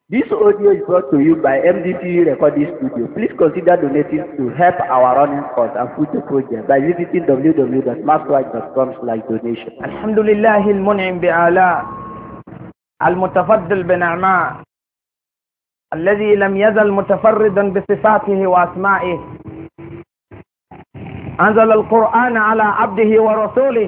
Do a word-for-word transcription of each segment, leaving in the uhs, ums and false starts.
This audio is brought to you by M D T Recording Studio. Please consider donating to help our running costs and future projects by visiting w w w dot maskwatch dot com slash donation. الحمد لله المنعم بآلاء المتفضل بنعماء الذي لم يزل متفردا بصفاته وأسمائه أنزل القرآن على عبده ورسوله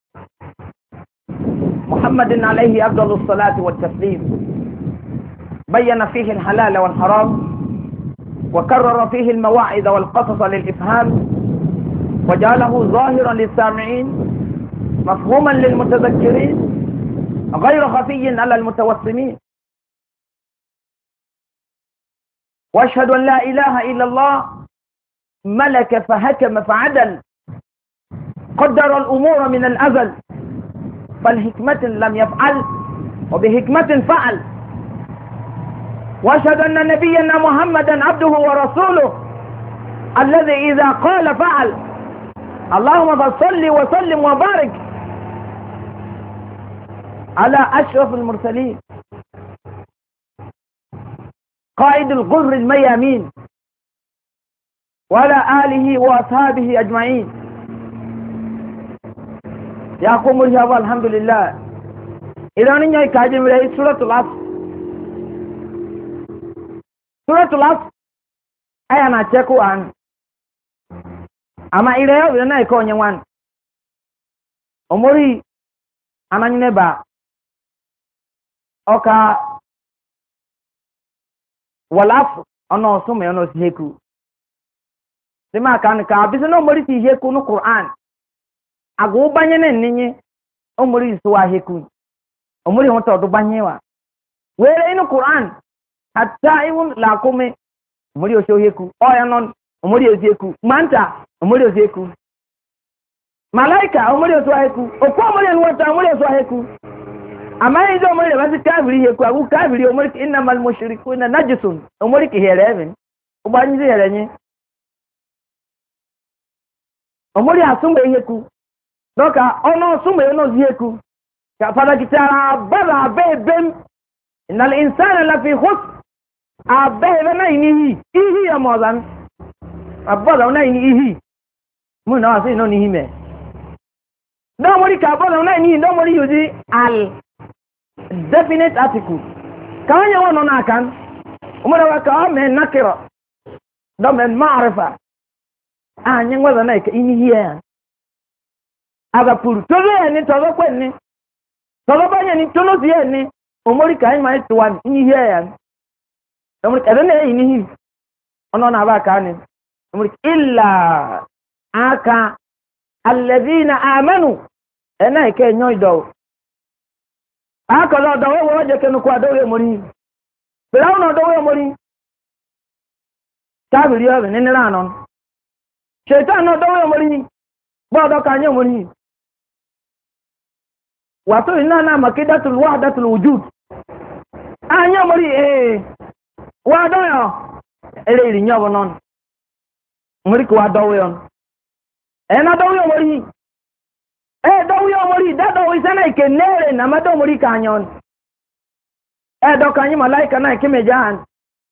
محمد عليه أفضل الصلاة والتسليم بين فيه الحلال والحرام وكرر فيه المواعظ والقصص للإفهام وجعله ظاهرا للسامعين مفهوما للمتذكرين غير خفي على المتوسمين واشهد ان لا اله الا الله ملك فحكم فعدل قدر الامور من الازل فالحكمة لم يفعل وبحكمة فعل واشهد ان نبينا محمدا عبده ورسوله الذي اذا قال فعل اللهم صل وسلم وبارك على أشرف المرسلين قائد الغر الميامين وعلى آله وأصحابه أجمعين يا قوم الشباب الحمد لله إذا نجي كاجم رأي سورة العصر سورة العصر أي أنا أتشكو عن أما إذا يوم يكون يوان أموري أنا نبا Oka walafu ono sume ono siheku sema kan ka biso no mori siheku no Quran ago banye ne ninyi o mori suwa heku o mori hoto do banyewa were ino Quran hatta ibun la kome mori o sho heku o ya non o mori o siheku manta o mori o siheku malaika o mori o suwa heku o ko mori en wata o mori o suwa heku ama hizo omori basi kafiri yeku agu kafiri omori innamal mushrikuna najisun omori ki hereven ubanyizi herenye omori asumbe yeku doka ono sumbe ono yeku ka fala kitara bala bebem innal insana la fi khus abebe na inihi ihi ya mozan abala na ini ihi muna wasi no ni hime no omori ka bala na ini no omori yuzi al definite article kanya wano na kan umara waka me nakira do men ma'rifa anya ngwaza na ka ini hiya aga puru tozo ni tozo kwenni tozo banya ni tono siye ni umori kai mai tuwan ini hiya ya umori kada ne ini hi ono na ba kan umori illa aka alladhina amanu ena ke nyoido akọlọ ọdọwọ wọ́n jẹ́ kẹnu kó adọ́wọ́ èmòrí fìráhùn ọdọwọ́ èmòrí tábìlì ọ̀rìn nínú àná ṣètàn ọdọwọ́ èmòrí gbọ́ọ̀dọ́ ká nyẹ́ èmòrí wàtó iná náà mọ̀kí dátùlù wà dátùlù wùjúd ànyẹ́ èmòrí ee wà dọ́yọ̀ eré ìrìnyẹ́ ọ̀bọ̀ náà èmòrí kò wà dọ́wọ́ yọ̀ ẹ̀ náà dọ́wọ́ èmòrí eh do yo mori da do isana ikenere na mado mori kanyon eh do kanyi malaika na kimejan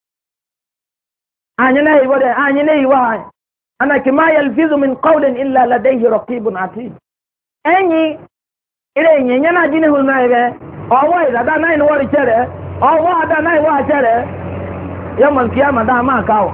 anyana iwode anyana iwa ana kima yalfizu min qawlin illa ladayhi raqibun atid enyi ire nyenye na jini hulna ibe owo ida da na ni wori chere owo da na iwa chere yamal kiyama da ma kawo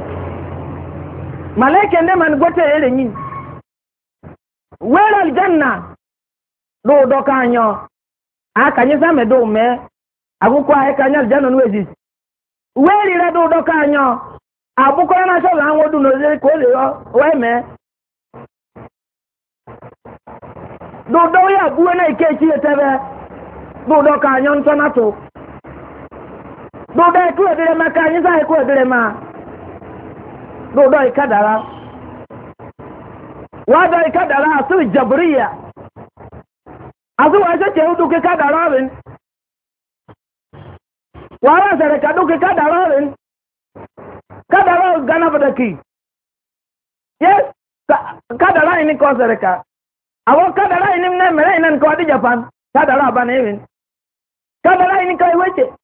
malaika ne man gote ire nyi wera aljanna do do kanyo akanye same do me aguko ay kanyo aljanna nwezi weri ra do do kanyo abuko na so la wodu no ze ko le yo we me do do ya buwe na ikechi etebe do do kanyo ntona to do do ku edere maka anyi sai ku edere ma do do ikadara wada ikadara asu jabriya asu waje che udu ke kadara bin wala sare kadu ke kadara bin kadara gana badaki yes kadara ini ko sare ka awo kadara ini ne mere inen ko di japan kadara bana even kadara ini kai weche